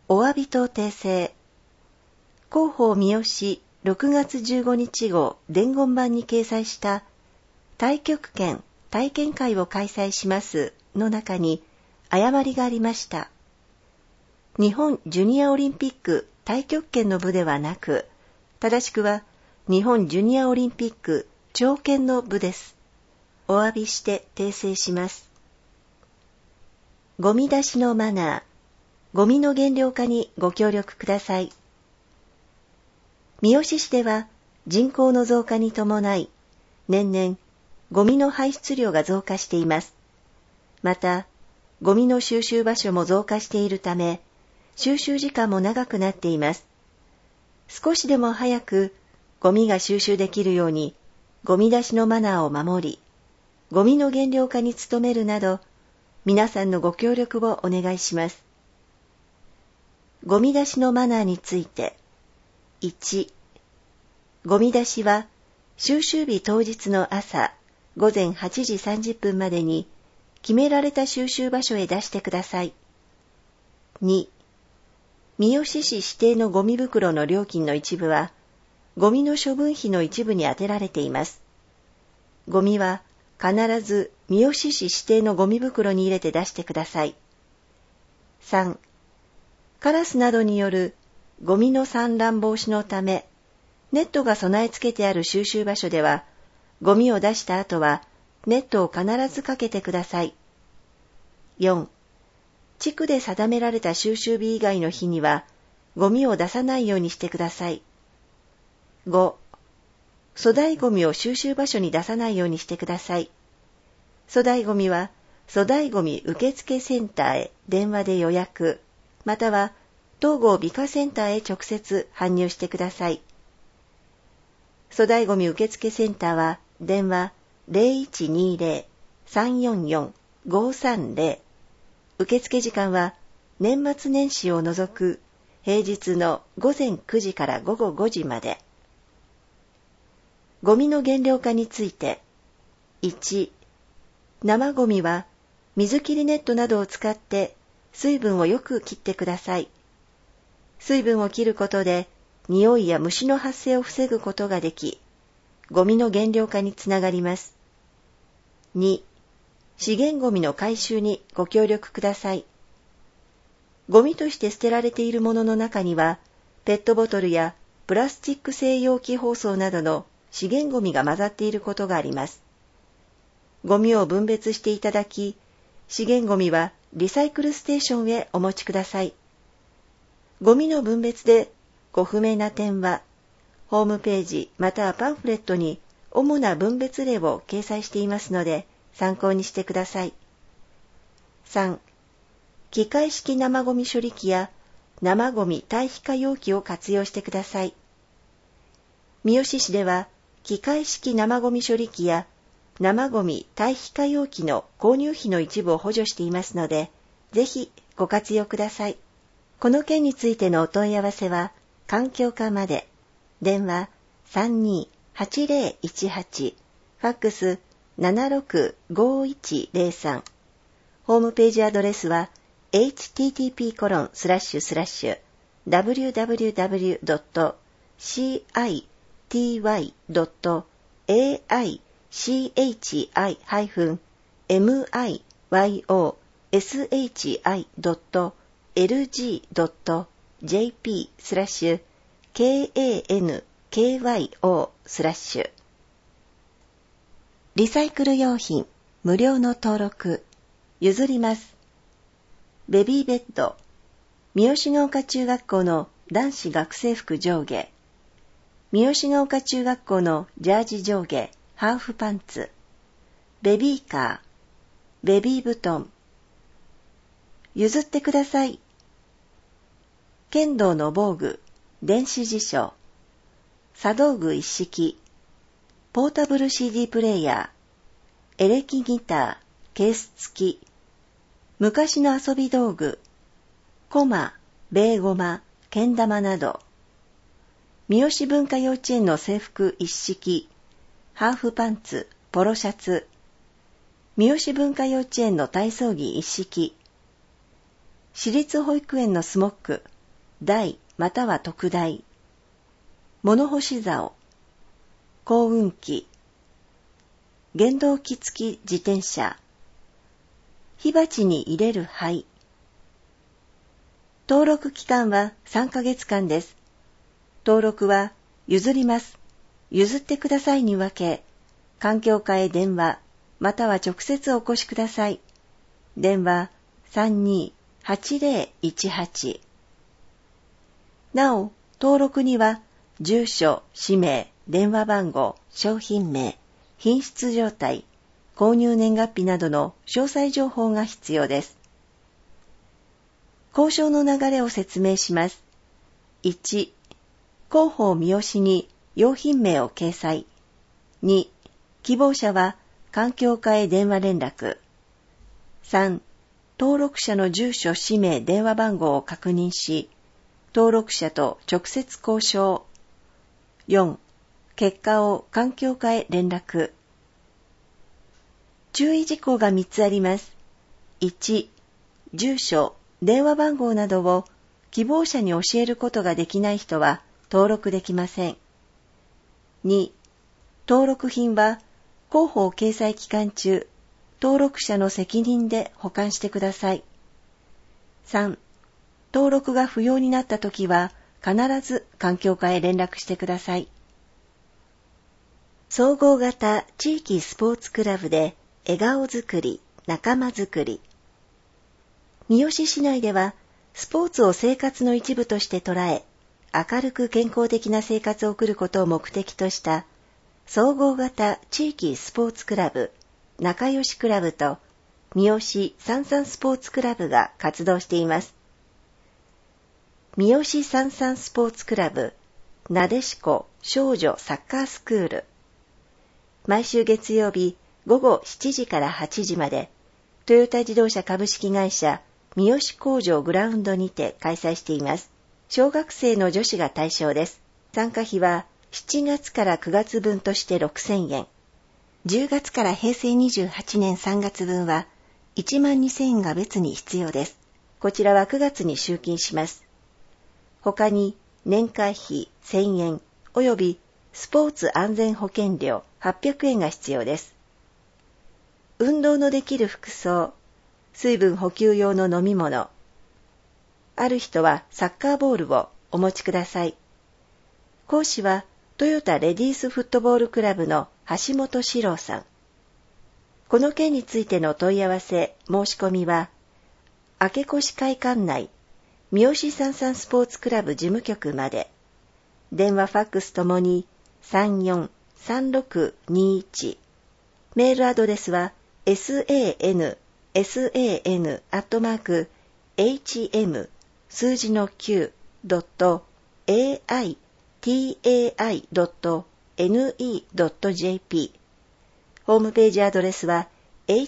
お詫びと訂正。広報三好6月15日号伝言版に掲載した太極拳体験会を開催しますの中に誤りがありました。日本ジュニアオリンピック太極拳の部ではなく、正しくは日本ジュニアオリンピック長拳の部です。お詫びして訂正します。ゴミ出しのマナー。ゴミの減量化にご協力ください。三好市では人口の増加に伴い、年々ゴミの排出量が増加しています。また、ゴミの収集場所も増加しているため、収集時間も長くなっています。少しでも早くゴミが収集できるように、ゴミ出しのマナーを守り、ゴミの減量化に努めるなど、皆さんのご協力をお願いします。ゴミ出しのマナーについて。1、ゴミ出しは収集日当日の朝午前8時30分までに決められた収集場所へ出してください。2、三好市指定のゴミ袋の料金の一部はゴミの処分費の一部に充てられています。ゴミは必ず三好市指定のゴミ袋に入れて出してください。3、カラスなどによるゴミの散乱防止のため、ネットが備え付けてある収集場所では、ゴミを出した後はネットを必ずかけてください。4、地区で定められた収集日以外の日には、ゴミを出さないようにしてください。5、粗大ゴミを収集場所に出さないようにしてください。粗大ゴミは、粗大ゴミ受付センターへ電話で予約、または東郷美化センターへ直接搬入してください。粗大ゴミ受付センターは電話 0120-344-530。受付時間は年末年始を除く平日の午前9時から午後5時まで。ゴミの減量化について。1、生ゴミは水切りネットなどを使って水分をよく切ってください。水分を切ることで匂いや虫の発生を防ぐことができ、ゴミの減量化につながります。2、資源ゴミの回収にご協力ください。ゴミとして捨てられているものの中には、ペットボトルやプラスチック製容器包装などの資源ゴミが混ざっていることがあります。ゴミを分別していただき、資源ゴミはリサイクルステーションへお持ちください。ゴミの分別でご不明な点は、ホームページまたはパンフレットに主な分別例を掲載していますので参考にしてください。3、機械式生ゴミ処理機や生ゴミ堆肥化容器を活用してください。三好市では機械式生ゴミ処理機や生ゴミ堆肥化容器の購入費の一部を補助していますので、ぜひご活用ください。この件についてのお問い合わせは、環境課まで。電話 32-8018、ファックス 765103。ホームページアドレスは http://www.city-myshi.kanKYO/リサイクル用品無料の登録譲ります。ベビーベッド、三好ヶ丘中学校の男子学生服上下、三好ヶ丘中学校のジャージ上下ハーフパンツ、ベビーカー、ベビー布団、譲ってください。剣道の防具、電子辞書、茶道具一式、ポータブル CD プレイヤー、エレキギター、ケース付き、昔の遊び道具、コマ、ベーゴマ、けん玉など、三好文化幼稚園の制服一式、ハーフパンツ、ポロシャツ、三好文化幼稚園の体操着一式、私立保育園のスモック、 大または特大、物干し竿、幸運期、原動機付き自転車、火鉢に入れる灰。登録期間は3ヶ月間です。登録は譲ります、譲ってくださいに分け、環境課へ電話、または直接お越しください。電話32-8018。なお、登録には、住所、氏名、電話番号、商品名、品質状態、購入年月日などの詳細情報が必要です。交渉の流れを説明します。1、広報三好に用品名を掲載。2、希望者は環境課へ電話連絡。3、登録者の住所、氏名、電話番号を確認し、登録者と直接交渉。4、結果を環境課へ連絡。注意事項が3つあります。1、住所、電話番号などを希望者に教えることができない人は登録できません。2、登録品は広報掲載期間中、登録者の責任で保管してください。3、登録が不要になったときは必ず環境課へ連絡してください。総合型地域スポーツクラブで笑顔づくり、仲間づくり。三好市内ではスポーツを生活の一部として捉え、明るく健康的な生活を送ることを目的とした総合型地域スポーツクラブ、仲良しクラブと三好さんさんスポーツクラブが活動しています。三好さんさんスポーツクラブ、なでしこ少女サッカースクール。毎週月曜日午後7時から8時まで、トヨタ自動車株式会社三好工場グラウンドにて開催しています。小学生の女子が対象です。参加費は7月から9月分として6000円。10月から平成28年3月分は12000円が別に必要です。こちらは9月に集金します。他に年会費1000円及びスポーツ安全保険料800円が必要です。運動のできる服装、水分補給用の飲み物。ある人はサッカーボールをお持ちください。講師はトヨタレディースフットボールクラブの橋本史郎さん。この件についての問い合わせ、申し込みは、明越会館内、三好さんさんスポーツクラブ事務局まで。電話ファックスともに343621。メールアドレスは san.hm/hm/ai.tai.ne.jp。ホームページアドレスは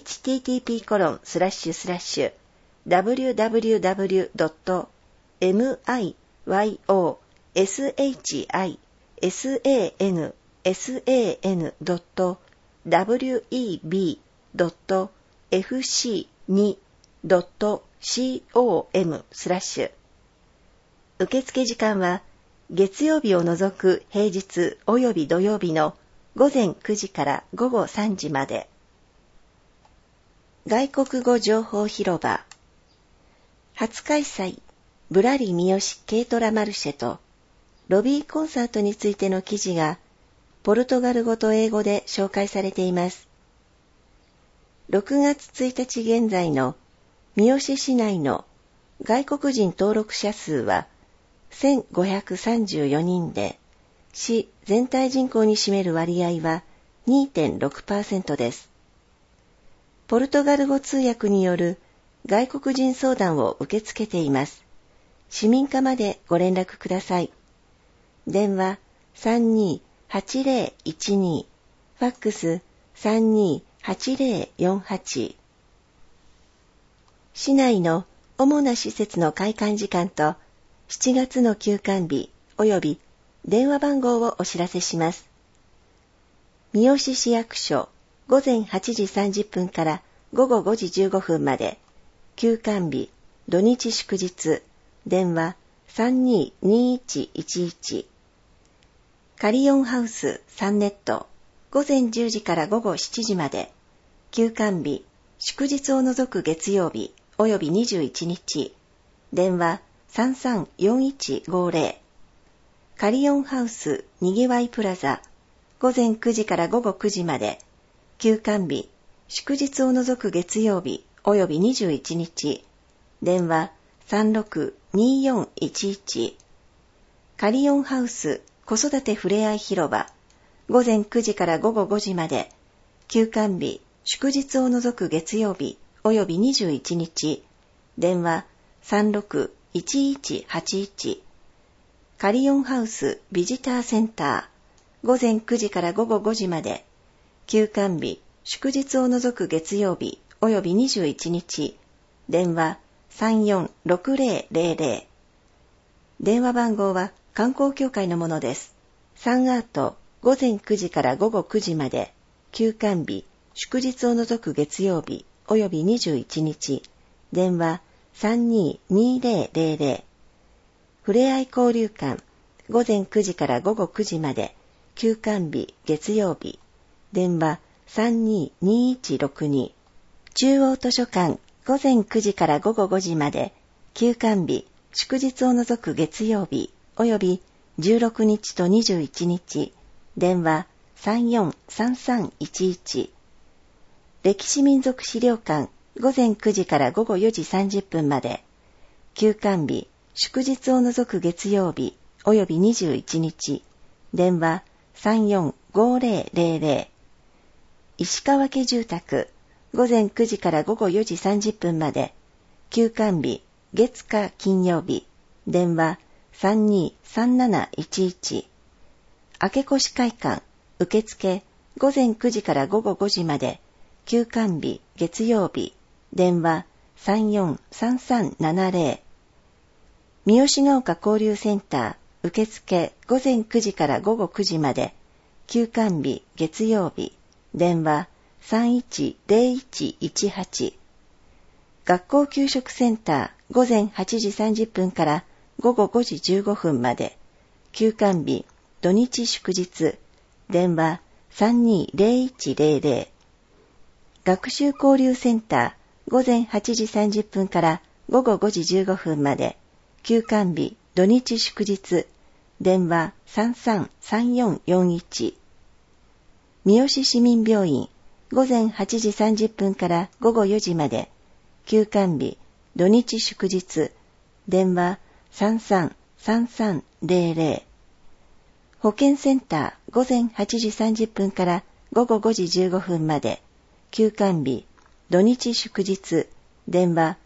http://www.myoshisan.web.fc2.com/。受付時間は月曜日を除く平日及び土曜日の午前9時から午後3時まで。外国語情報広場。初開催、ぶらり三好軽トラマルシェとロビーコンサートについての記事がポルトガル語と英語で紹介されています。6月1日現在の三好市内の外国人登録者数は1534人で、市全体人口に占める割合は 2.6% です。ポルトガル語通訳による外国人相談を受け付けています。市民課までご連絡ください。電話32-8012、ファックス32-8048。市内の主な施設の開館時間と7月の休館日及び電話番号をお知らせします。三好市役所午前8時30分から午後5時15分まで、休館日、土日祝日、電話 322111。カリオンハウス3ネット、午前10時から午後7時まで、休館日、祝日を除く月曜日、及び21日、電話334150。カリオンハウスにぎわいプラザ、午前9時から午後9時まで、休館日、祝日を除く月曜日、及び21日、電話362411。カリオンハウス子育てふれあい広場、午前9時から午後5時まで、休館日、祝日を除く月曜日、及び21日、電話361181。カリオンハウスビジターセンター、午前9時から午後5時まで、休館日、祝日を除く月曜日、及び21日、電話346000。電話番号は観光協会のものです。サンアート、午前9時から午後9時まで、休館日、祝日を除く月曜日、及び21日、電話322000。ふれあい交流館、午前9時から午後9時まで、休館日、月曜日、電話322162。中央図書館、午前9時から午後5時まで、休館日、祝日を除く月曜日、及び16日と21日、電話343311。歴史民俗資料館、午前9時から午後4時30分まで、休館日、祝日を除く月曜日、及び21日、電話345000。石川家住宅、午前9時から午後4時30分まで、休館日、月火金曜日、電話323711。明越会館、受付、午前9時から午後5時まで、休館日、月曜日、電話343370。三好ヶ丘交流センター、受付、午前9時から午後9時まで、休館日、月曜日、電話310118。学校給食センター、午前8時30分から午後5時15分まで、休館日、土日祝日、電話320100。学習交流センター、午前8時30分から午後5時15分まで、休館日、土日祝日、電話333441。三好市民病院、午前8時30分から午後4時まで、休館日、土日祝日、電話333300。保健センター、午前8時30分から午後5時15分まで、休館日、土日祝日、電話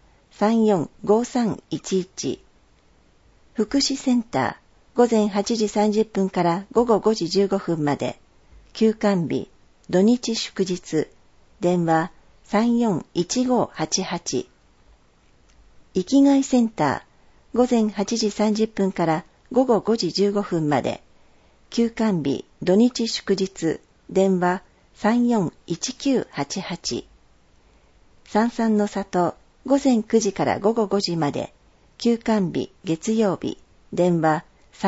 345311。福祉センター、午前8時30分から午後5時15分まで、休館日、土日祝日、電話341588。生きがいセンター、午前8時30分から午後5時15分まで、休館日、土日祝日、電話341988。三々の里、午前9時から午後5時まで、休館日、月曜日、電話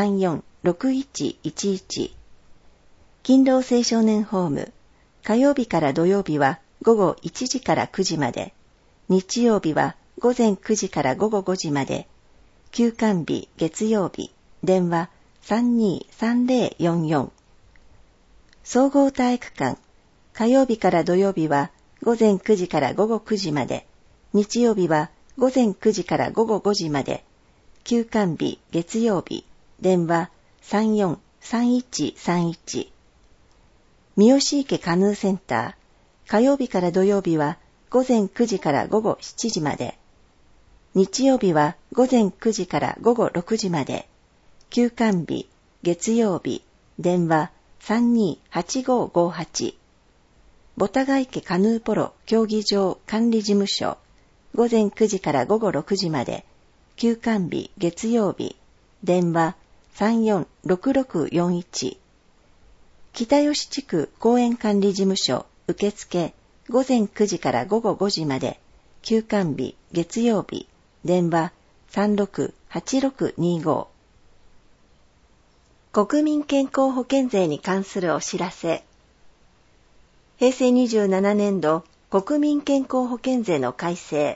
346111。勤労青少年ホーム、火曜日から土曜日は午後1時から9時まで、日曜日は午前9時から午後5時まで、休館日、月曜日、電話323044。総合体育館、火曜日から土曜日は午前9時から午後9時まで、日曜日は午前9時から午後5時まで、休館日、月曜日、電話343131。三好池カヌーセンター、火曜日から土曜日は午前9時から午後7時まで、日曜日は午前9時から午後6時まで、休館日、月曜日、電話328558。ボタガ池カヌーポロ競技場管理事務所、午前9時から午後6時まで、休館日、月曜日、電話346641。北吉地区公園管理事務所受付、午前9時から午後5時まで、休館日、月曜日、電話 8625。国民健康保険税に関するお知らせ。平成27年度国民健康保険税の改正。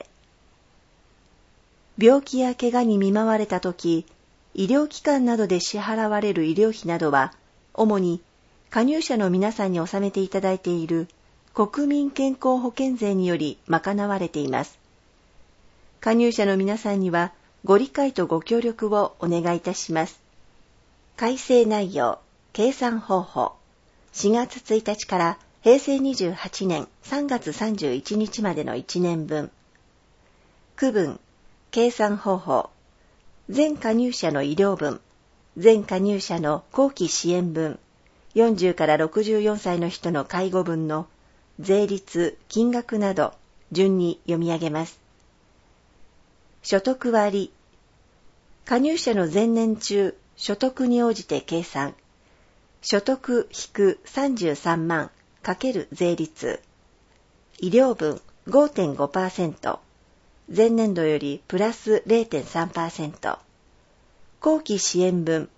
病気や怪我に見舞われたとき、医療機関などで支払われる医療費などは、主に加入者の皆さんに納めていただいている国民健康保険税により賄われています。加入者の皆さんにはご理解とご協力をお願いいたします。改正内容、計算方法。4月1日から平成28年3月31日までの1年分。区分、計算方法。全加入者の医療分、全加入者の後期支援分、40から64歳の人の介護分の税率、金額など順に読み上げます。所得割。加入者の前年中、所得に応じて計算。所得引く33万×税率。医療分 5.5%。前年度よりプラス 0.3%。後期支援分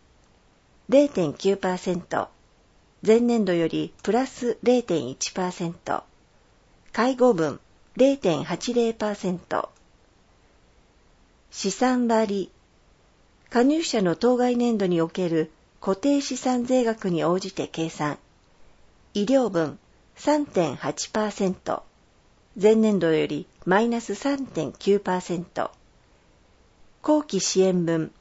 0.9%。前年度よりプラス 0.1%。介護分 0.80%。資産割。加入者の当該年度における固定資産税額に応じて計算。医療分 3.8%。前年度よりマイナス 3.9%。後期支援分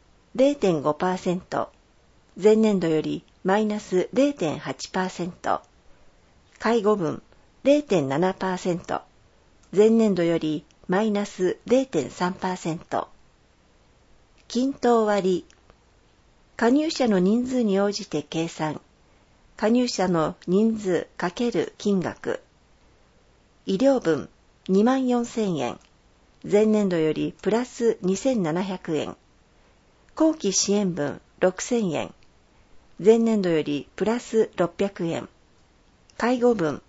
0.5%。前年度よりマイナス 0.8%。介護分 0.7%。前年度よりマイナス 0.3%。均等割。加入者の人数に応じて計算。加入者の人数×金額。医療分24,000円。前年度よりプラス2,700円。後期支援分6,000円。前年度よりプラス600円。介護分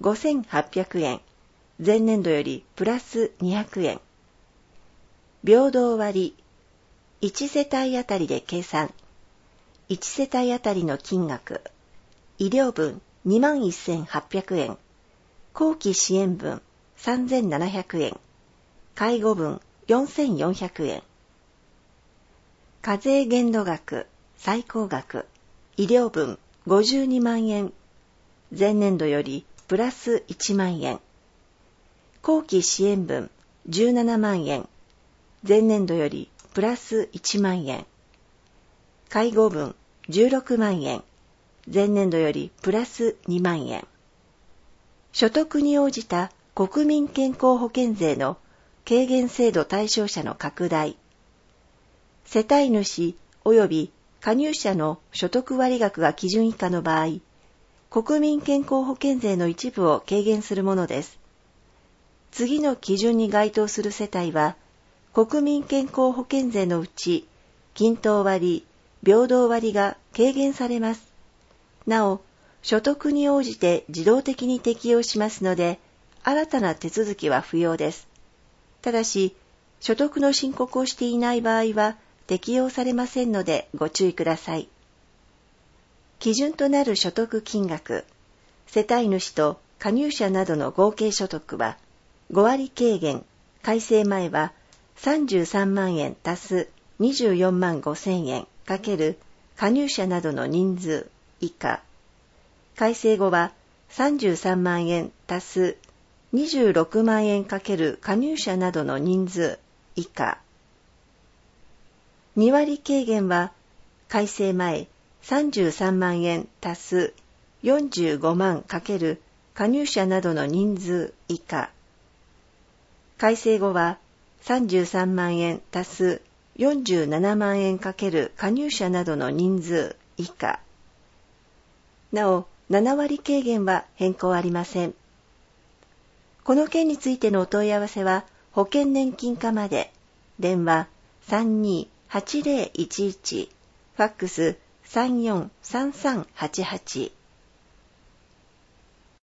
5,800円。前年度よりプラス200円。平等割。1世帯あたりで計算。1世帯あたりの金額。医療分21,800円。後期支援分3,700円。介護分4,400円。課税限度額、最高額。医療分52万円。前年度よりプラス1万円。後期支援分17万円。前年度よりプラス1万円。介護分16万円。前年度よりプラス2万円。所得に応じた国民健康保険税の軽減制度対象者の拡大。世帯主及び加入者の所得割額が基準以下の場合、国民健康保険税の一部を軽減するものです。次の基準に該当する世帯は、国民健康保険税のうち、均等割、平等割が軽減されます。なお、所得に応じて自動的に適用しますので、新たな手続きは不要です。ただし、所得の申告をしていない場合は適用されませんのでご注意ください。基準となる所得金額、世帯主と加入者などの合計所得は、5割軽減、改正前は33万円足す24万5千円×加入者などの人数以下。改正後は33万円足す26万円×加入者などの人数以下。2割軽減は改正前33万円足す45万×加入者などの人数以下。改正後は33万円足す47万円×加入者などの人数以下。なお、7割軽減は変更ありません。この件についてのお問い合わせは、保険年金課まで、電話328011、ファックス343388。